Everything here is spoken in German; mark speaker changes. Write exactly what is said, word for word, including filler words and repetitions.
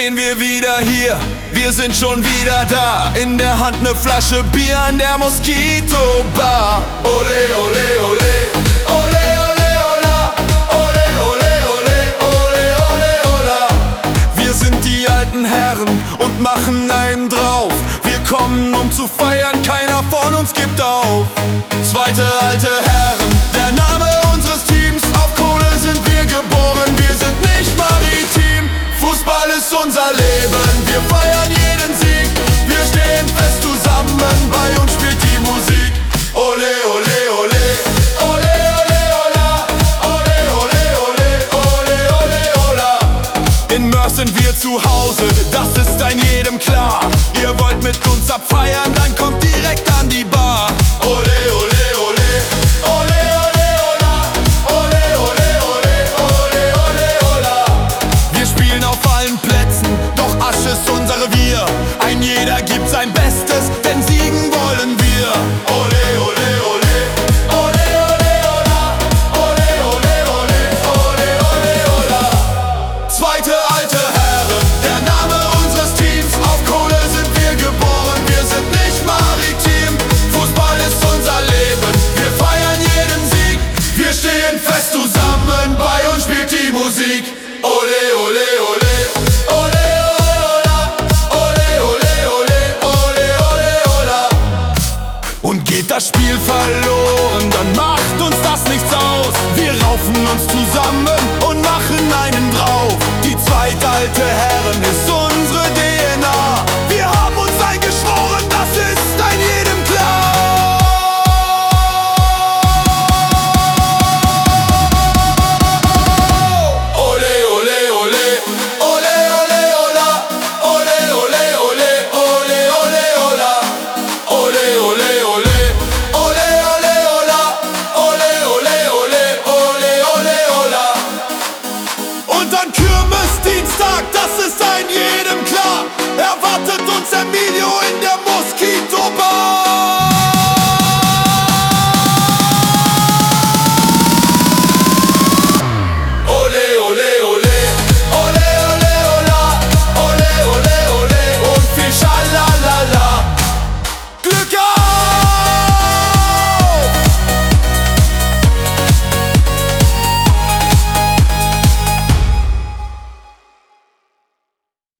Speaker 1: stehen wir wieder hier, wir sind schon wieder da. In der Hand ne Flasche Bier an der Moskito Bar. Ole, ole, ole, ole, ole, ola. Ole, ole, ole, ole, ole, ola. Wir sind die alten Herren und machen einen drauf. Wir kommen, um zu feiern, keiner von uns gibt auf. Zweite alte Herren, der Name unseres Teams. Auf Kohle sind wir geboren, wir sind nicht maritim. Fußball ist unser Leben, wir feiern jeden Sieg. Wir stehen fest zusammen, bei uns spielt die Musik. Ole, ole, ole, ole, ole, ola. Ole, ole, ole, ole, ole, ola. In Mörs sind wir zu Hause, das ist ein jedem klar. Ihr wollt mit uns abfeiern, dann kommt direkt an die Bar. Ole, ole, ole, ole, ole, ola. Ole, ole, ole, ole, ole, ola. Wir spielen auf allen Plätzen, doch Asche ist unser Revier. Ein jeder gibt sein Bestes, denn siegen wollen wir. Ole, ole, ole, ole, ole, ola. Ole, ole, ole, ole, ole, ola. Zweite alte Herren, der Name unseres Teams. Auf Kohle sind wir geboren, wir sind nicht maritim. Fußball ist unser Leben, wir feiern jeden Sieg. Wir stehen fest zusammen, bei uns spielt die Musik. Ole, ole, ole, ole, ole, ola. Ole, ole, ole, ole, ole, ola. Und geht das Spiel verloren, dann macht uns das nichts aus. Wir raufen uns zusammen und machen einen drauf. Die zweitalte Herren ist unsere D N A. Wir haben uns eingeschworen, das ist ein jedem klar. Ole, ole, ole, ole, ole, ola. Ole, ole, ole, ole, ole, ola. Ole, ole, ole, ole, ole, ola. Ole, ole, ole, ole, ole, ola. Und an Kirmesdienstag, das ist ein jedem klar, erwartet uns Emilio